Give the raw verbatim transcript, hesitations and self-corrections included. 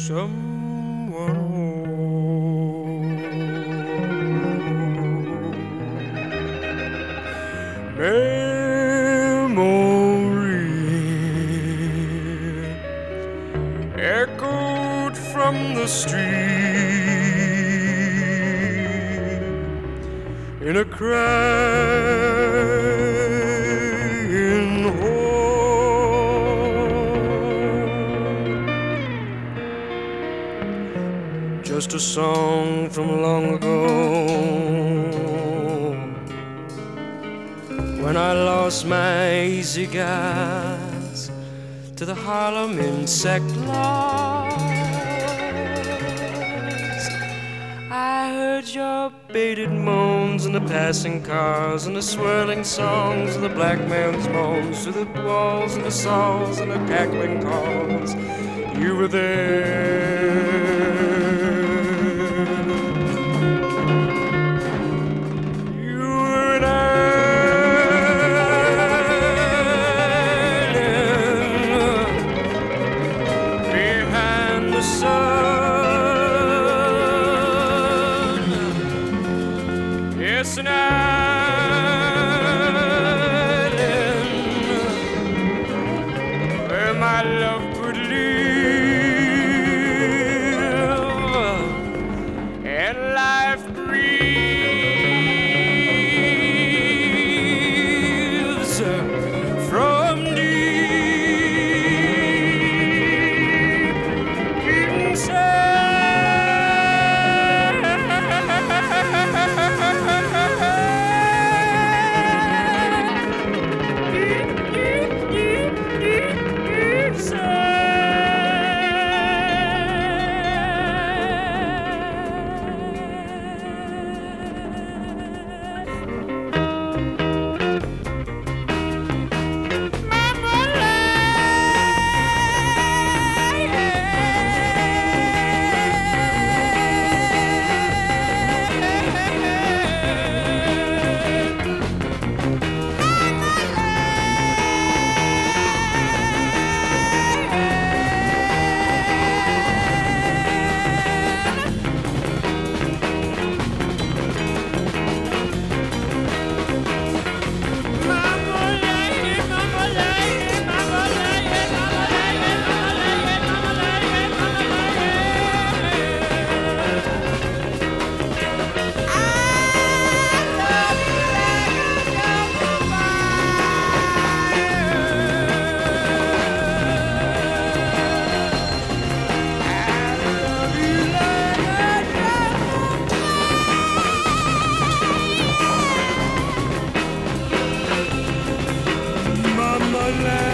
someone old. Memory echoed from the street in a crying hole. Just a song from long ago, when I lost my easy gas to the Harlem insect lost. I heard your bated moans and the passing cars and the swirling songs of the black man's moans through the walls and the saws and the cackling calls. You were there. Yes, an island where my love could live and life breathes from deep inside. Land.